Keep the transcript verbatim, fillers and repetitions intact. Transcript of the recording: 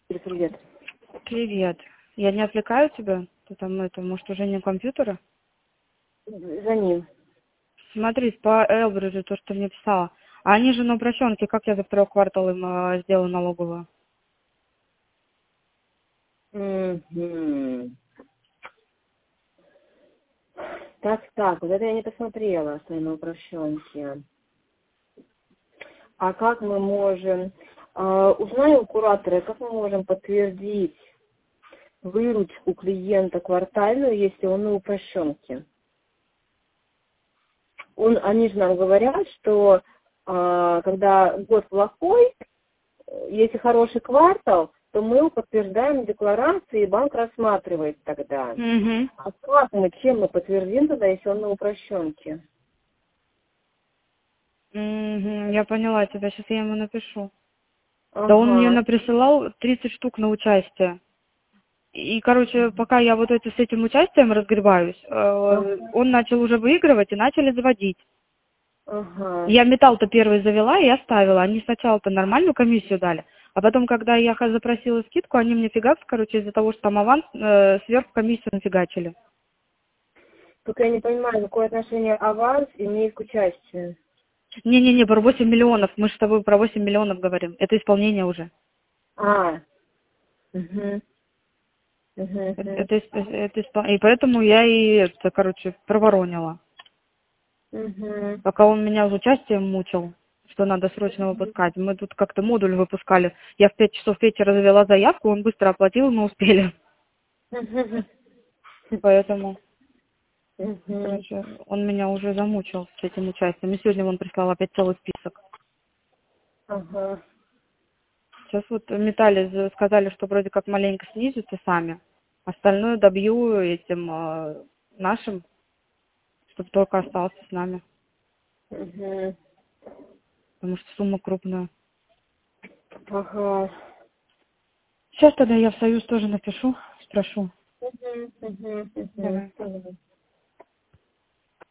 Привет. Привет. Я не отвлекаю тебя? Ты там, это, может, уже не компьютера? За ним. Смотри, по Элбриджу, то, что мне писала. А они же на упрощенке, как я за второй квартал им э, сделаю налоговую? Мгм. Так, так, вот это я не посмотрела, что на упрощенке. А как мы можем, а, узнай у куратора, как мы можем подтвердить выручку клиента квартальную, если он на упрощенке? Он, они же нам говорят, что а, когда год плохой, если хороший квартал, то мы его подтверждаем в декларации, и банк рассматривает тогда. Угу. А как мы, чем мы подтвердим тогда, если он на упрощенке? Угу. Я поняла тебя, сейчас я ему напишу. Да он мне Ага. наприсылал тридцать штук на участие. И, короче, пока я вот это с этим участием разгребаюсь, Ага. э, он начал уже выигрывать и начали заводить. Ага. Я металл-то первый завела и оставила. Они сначала-то нормальную комиссию дали, а потом, когда я ха- запросила скидку, они мне фигакс, короче, из-за того, что там аванс, э, сверху комиссию нафигачили. Только я не понимаю, какое отношение аванс имеет к участию. Не-не-не, про восемь миллионов. Мы же с тобой про восемь миллионов говорим. Это исполнение уже. А. Угу. Угу. Это, это исп- это испол- И поэтому я и, это, короче, проворонила. Угу. Пока он меня с участием мучил, что надо срочно выпускать. Мы тут как-то модуль выпускали. Я в пять часов вечера завела заявку, он быстро оплатил, мы успели. Угу. Поэтому... Угу. Короче, он меня уже замучил с этим участием. И сегодня он прислал опять целый список. Ага. Сейчас вот метали, з- сказали, что вроде как маленько снизятся сами. Остальное добью этим э, нашим, чтобы только остался с нами. Угу. Потому что сумма крупная. Ага. Сейчас тогда я в Союз тоже напишу, спрошу. Угу. Угу. Давай. Угу.